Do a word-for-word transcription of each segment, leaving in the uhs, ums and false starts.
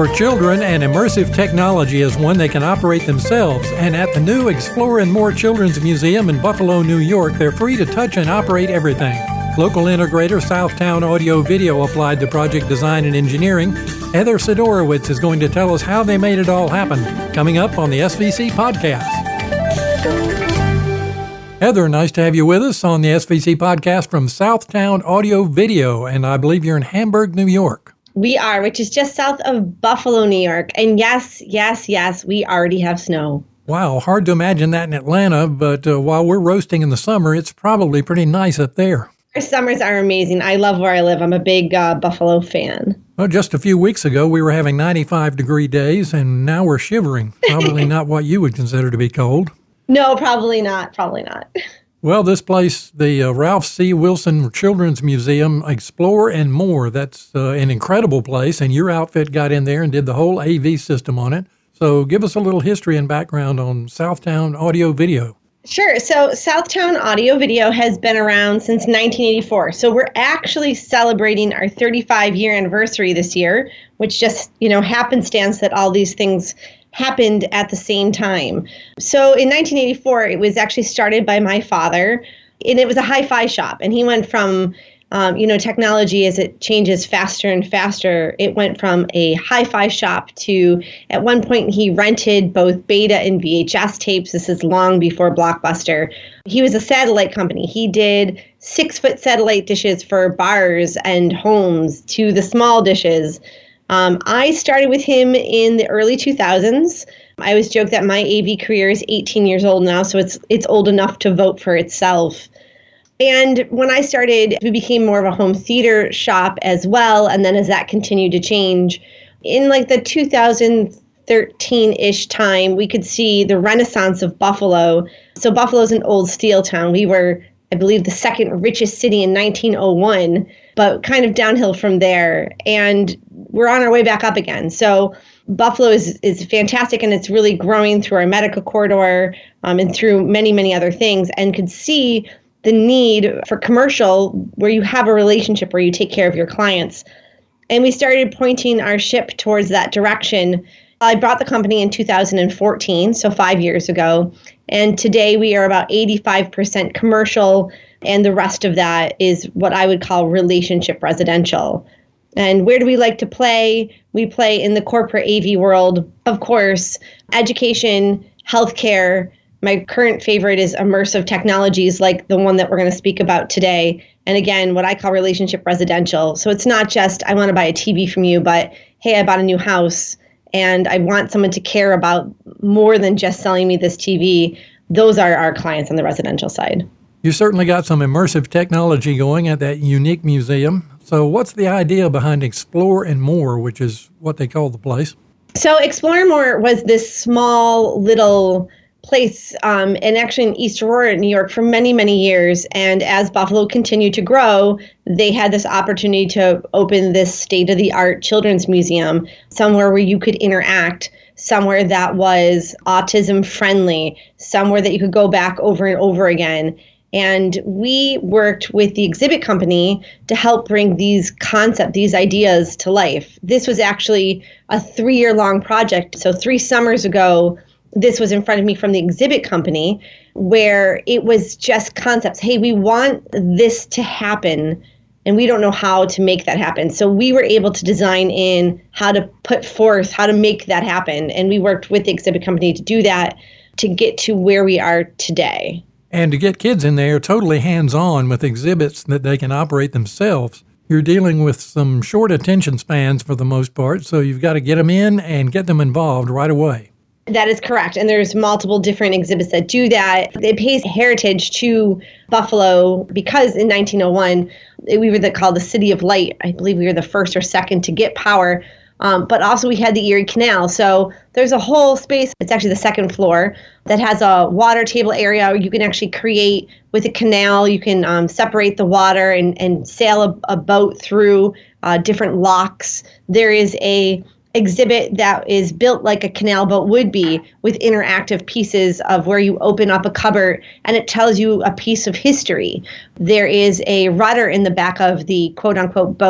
For children, an immersive technology is one they can operate themselves, and at the new Explore and More Children's Museum in Buffalo, New York, they're free to touch and operate everything. Local integrator Southtown Audio Video applied to project design and engineering. Heather Sidorowitz is going to tell us how they made it all happen, coming up on the S V C Podcast. Heather, nice to have you with us on the S V C Podcast from Southtown Audio Video, and I believe you're in Hamburg, New York. We are, which is just south of Buffalo, New York. And yes, yes, yes, we already have snow. Wow, hard to imagine that in Atlanta, but uh, while we're roasting in the summer, it's probably pretty nice up there. Our summers are amazing. I love where I live. I'm a big uh, Buffalo fan. Well, just a few weeks ago, we were having ninety-five degree days, and now we're shivering. Probably not what you would consider to be cold. No, probably not. Probably not. Well, this place, the uh, Ralph C. Wilson Children's Museum, Explore and More, that's uh, an incredible place, and your outfit got in there and did the whole A V system on it. So give us a little history and background on Southtown Audio Video. Sure. So Southtown Audio Video has been around since nineteen eighty-four. So we're actually celebrating our thirty-five year anniversary this year, which just, you know, happenstance that all these things happened at the same time. So in nineteen eighty-four, it was actually started by my father, and it was a hi-fi shop. And he went from, um, you know, technology as it changes faster and faster, it went from a hi-fi shop to, at one point, he rented both beta and V H S tapes. This is long before Blockbuster. He was a satellite company. He did six-foot satellite dishes for bars and homes to the small dishes. Um, I started with him in the early two thousands. I always joke that my A V career is eighteen years old now, so it's it's old enough to vote for itself. And when I started, we became more of a home theater shop as well. And then as that continued to change, in like the two thousand thirteen-ish time, we could see the renaissance of Buffalo. So Buffalo's an old steel town. We were, I believe, the second richest city in nineteen oh one, but kind of downhill from there. And we're on our way back up again. So Buffalo is, is fantastic, and it's really growing through our medical corridor um, and through many, many other things, and could see the need for commercial where you have a relationship where you take care of your clients. And we started pointing our ship towards that direction. I brought the company in two thousand fourteen, so five years ago. And today we are about eighty-five percent commercial, and the rest of that is what I would call relationship residential. And where do we like to play? We play in the corporate A V world, of course, education, healthcare. My current favorite is immersive technologies like the one that we're going to speak about today. And again, what I call relationship residential. So it's not just, I want to buy a T V from you, but hey, I bought a new house and I want someone to care about more than just selling me this T V. Those are our clients on the residential side. You certainly got some immersive technology going at that unique museum. So what's the idea behind Explore and More, which is what they call the place? So Explore and More was this small little place, um, and actually in East Aurora, New York, for many, many years. And as Buffalo continued to grow, they had this opportunity to open this state-of-the-art children's museum, somewhere where you could interact, somewhere that was autism-friendly, somewhere that you could go back over and over again. And we worked with the exhibit company to help bring these concepts, these ideas to life. This was actually a three-year-long project. So three summers ago, this was in front of me from the exhibit company, where it was just concepts. Hey, we want this to happen, and we don't know how to make that happen. So we were able to design in how to put forth, how to make that happen. And we worked with the exhibit company to do that, to get to where we are today. And to get kids in there totally hands-on with exhibits that they can operate themselves, you're dealing with some short attention spans for the most part, so you've got to get them in and get them involved right away. That is correct. And there's multiple different exhibits that do that. It pays heritage to Buffalo because in nineteen oh one, we were the, called the City of Light. I believe we were the first or second to get power. Um, but also we had the Erie Canal. So there's a whole space, it's actually the second floor, that has a water table area where you can actually create with a canal. You can um, separate the water and, and sail a, a boat through uh, different locks. There is a exhibit that is built like a canal boat would be, with interactive pieces of where you open up a cupboard and it tells you a piece of history. There is a rudder in the back of the quote unquote boat,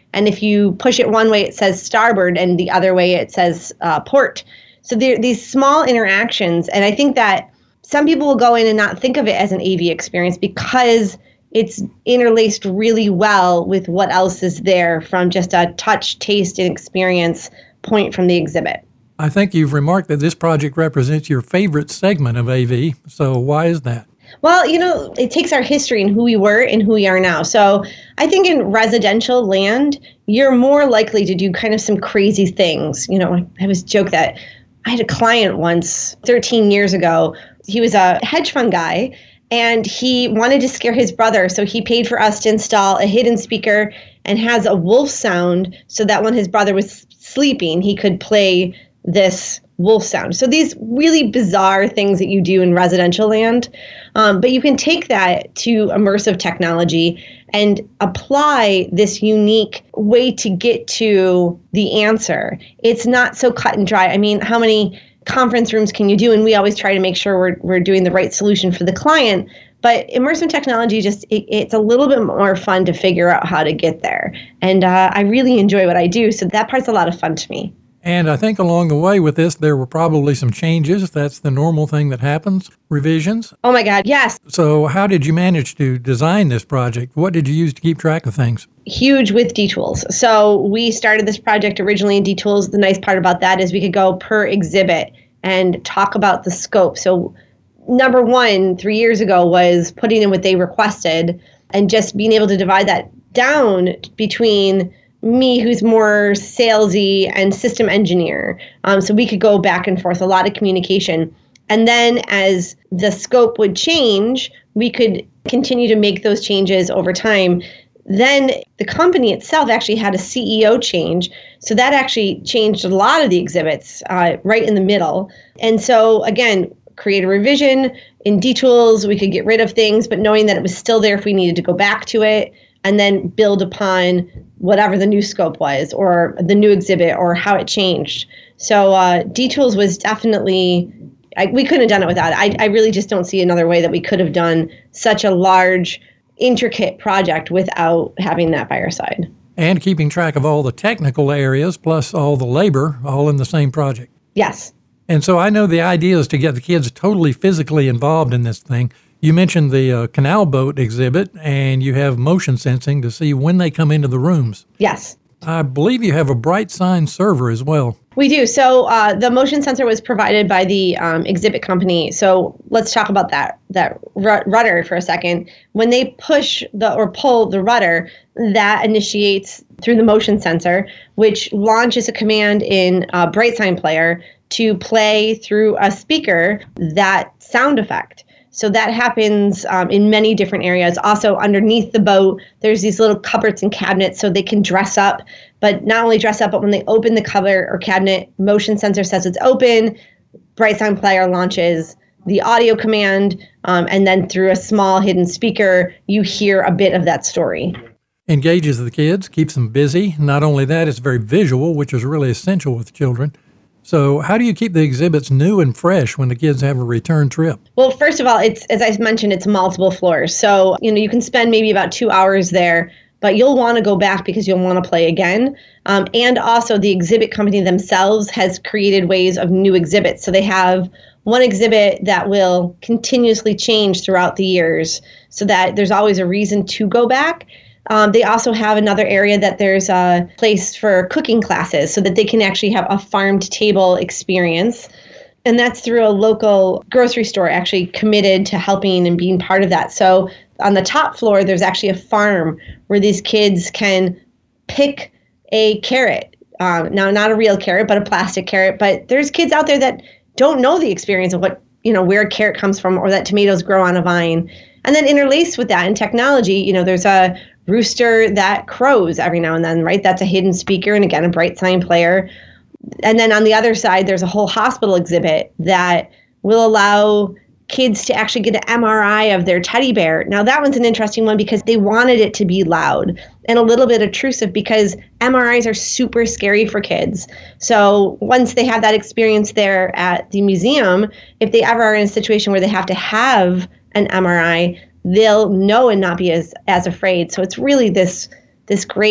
And if you push it one way, it says starboard, and the other way, it says uh, port. So there are these small interactions. And I think that some people will go in and not think of it as an A V experience because it's interlaced really well with what else is there from just a touch, taste, and experience point from the exhibit. I think you've remarked that this project represents your favorite segment of A V. So why is that? Well, you know, it takes our history and who we were and who we are now. So I think in residential land, you're more likely to do kind of some crazy things. You know, I always joke that I had a client once thirteen years ago. He was a hedge fund guy, and he wanted to scare his brother. So he paid for us to install a hidden speaker and has a wolf sound so that when his brother was sleeping, he could play this wolf sound. So these really bizarre things that you do in residential land, um, but you can take that to immersive technology and apply this unique way to get to the answer. It's not so cut and dry. I mean, how many conference rooms can you do? And we always try to make sure we're we're doing the right solution for the client. But immersive technology, just it, it's a little bit more fun to figure out how to get there. And uh, I really enjoy what I do. So that part's a lot of fun to me. And I think along the way with this, there were probably some changes. That's the normal thing that happens. Revisions. Oh, my God. Yes. So how did you manage to design this project? What did you use to keep track of things? Huge with D-Tools. So we started this project originally in D-Tools. The nice part about that is we could go per exhibit and talk about the scope. So number one, three years ago, was putting in what they requested and just being able to divide that down between me, who's more salesy, and system engineer. Um, so we could go back and forth, a lot of communication. And then as the scope would change, we could continue to make those changes over time. Then the company itself actually had a C E O change. So that actually changed a lot of the exhibits uh, right in the middle. And so again, create a revision in D-Tools, we could get rid of things, but knowing that it was still there if we needed to go back to it, and then build upon whatever the new scope was or the new exhibit or how it changed. So uh, D-Tools was definitely, I, we couldn't have done it without it. I, I really just don't see another way that we could have done such a large, intricate project without having that by our side. And keeping track of all the technical areas plus all the labor all in the same project. Yes. And so I know the idea is to get the kids totally physically involved in this thing. You mentioned the uh, canal boat exhibit, and you have motion sensing to see when they come into the rooms. Yes. I believe you have a bright sign server as well. We do. So uh, the motion sensor was provided by the um, exhibit company. So let's talk about that that r- rudder for a second. When they push the or pull the rudder, that initiates through the motion sensor, which launches a command in a bright sign player to play through a speaker that sound effect. So that happens um, in many different areas. Also, underneath the boat, there's these little cupboards and cabinets so they can dress up. But not only dress up, but when they open the cupboard or cabinet, motion sensor says it's open, bright sign player launches the audio command, um, and then through a small hidden speaker, you hear a bit of that story. Engages the kids, keeps them busy. Not only that, it's very visual, which is really essential with children. So how do you keep the exhibits new and fresh when the kids have a return trip? Well, first of all, it's as I mentioned, it's multiple floors. So, you know, you can spend maybe about two hours there, but you'll want to go back because you'll want to play again. Um, and also the exhibit company themselves has created ways of new exhibits. So they have one exhibit that will continuously change throughout the years so that there's always a reason to go back. Um, they also have another area that there's a place for cooking classes so that they can actually have a farmed table experience. And that's through a local grocery store actually committed to helping and being part of that. So on the top floor, there's actually a farm where these kids can pick a carrot. Um, now, not a real carrot, but a plastic carrot. But there's kids out there that don't know the experience of what, you know, where a carrot comes from or that tomatoes grow on a vine. And then interlaced with that in technology, you know, there's a rooster that crows every now and then, right? That's a hidden speaker and again, a bright sign player. And then on the other side, there's a whole hospital exhibit that will allow kids to actually get an M R I of their teddy bear. Now that one's an interesting one because they wanted it to be loud and a little bit intrusive because M R Is are super scary for kids. So once they have that experience there at the museum, if they ever are in a situation where they have to have an M R I, they'll know and not be as, as afraid. So it's really this this great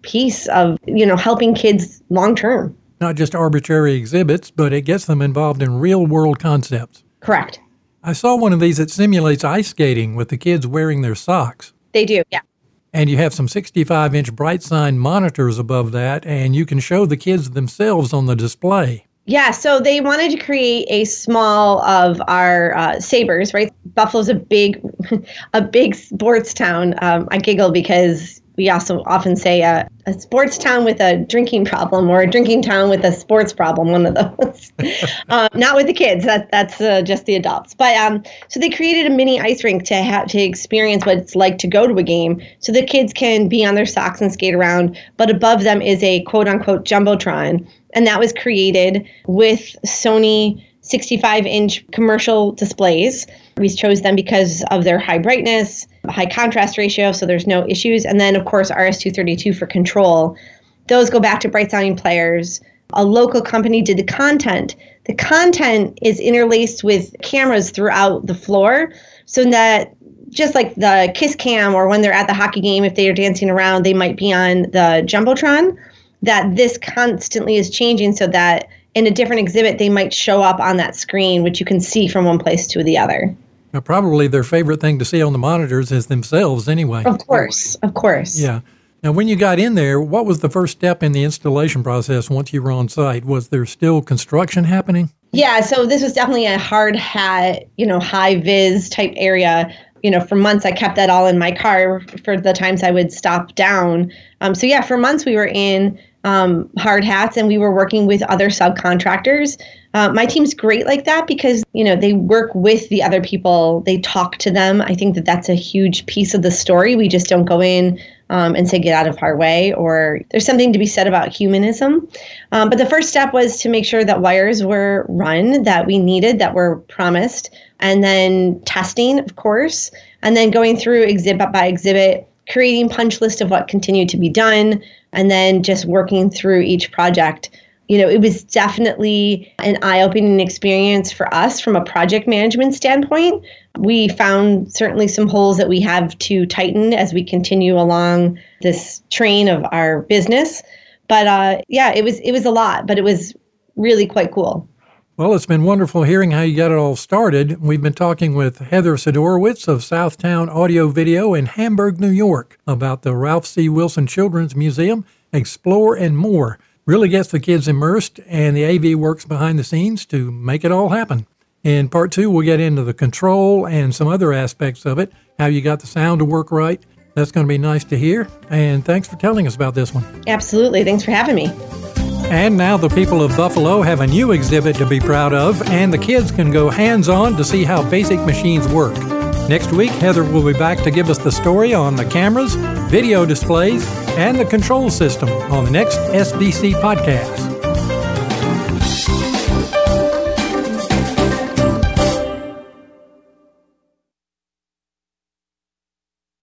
piece of, you know, helping kids long term. Not just arbitrary exhibits, but it gets them involved in real-world concepts. Correct. I saw one of these that simulates ice skating with the kids wearing their socks. They do, yeah. And you have some sixty-five inch bright sign monitors above that, and you can show the kids themselves on the display. Yeah, so they wanted to create a small of our uh, Sabres, right? Buffalo's a big, a big sports town. Um, I giggle because we also often say a, a sports town with a drinking problem or a drinking town with a sports problem, one of those. um, not with the kids, that, that's uh, just the adults. But um, so they created a mini ice rink to have to experience what it's like to go to a game. So the kids can be on their socks and skate around, but above them is a quote unquote Jumbotron. And that was created with Sony sixty-five inch commercial displays. We chose them because of their high brightness, high contrast ratio, so there's no issues. And then, of course, R S two thirty-two for control. Those go back to Bright Sounding Players. A local company did the content. The content is interlaced with cameras throughout the floor so that just like the Kiss Cam or when they're at the hockey game, if they are dancing around, they might be on the Jumbotron, that this constantly is changing so that in a different exhibit, they might show up on that screen, which you can see from one place to the other. Now, probably their favorite thing to see on the monitors is themselves anyway. Of course, of course. Yeah. Now, when you got in there, what was the first step in the installation process once you were on site? Was there still construction happening? Yeah, so this was definitely a hard hat, you know, high vis type area. You know, for months I kept that all in my car for the times I would stop down. Um, so yeah, for months we were in um, hard hats and we were working with other subcontractors. Uh, my team's great like that because, you know, they work with the other people. They talk to them. I think that that's a huge piece of the story. We just don't go in um, and say, get out of our way, or there's something to be said about humanism. Um, but the first step was to make sure that wires were run, that we needed, that were promised, and then testing, of course, and then going through exhibit by exhibit, creating punch list of what continued to be done, and then just working through each project. You know, it was definitely an eye-opening experience for us from a project management standpoint. We found certainly some holes that we have to tighten as we continue along this train of our business. But uh, yeah, it was it was a lot, but it was really quite cool. Well, it's been wonderful hearing how you got it all started. We've been talking with Heather Sidorowitz of Southtown Audio Video in Hamburg, New York, about the Ralph C. Wilson Children's Museum, Explore, and more. Really gets the kids immersed, and the A V works behind the scenes to make it all happen. In part two, we'll get into the control and some other aspects of it, how you got the sound to work right. That's going to be nice to hear, and thanks for telling us about this one. Absolutely. Thanks for having me. And now the people of Buffalo have a new exhibit to be proud of, and the kids can go hands-on to see how basic machines work. Next week, Heather will be back to give us the story on the cameras, video displays, and the control system on the next S B C podcast.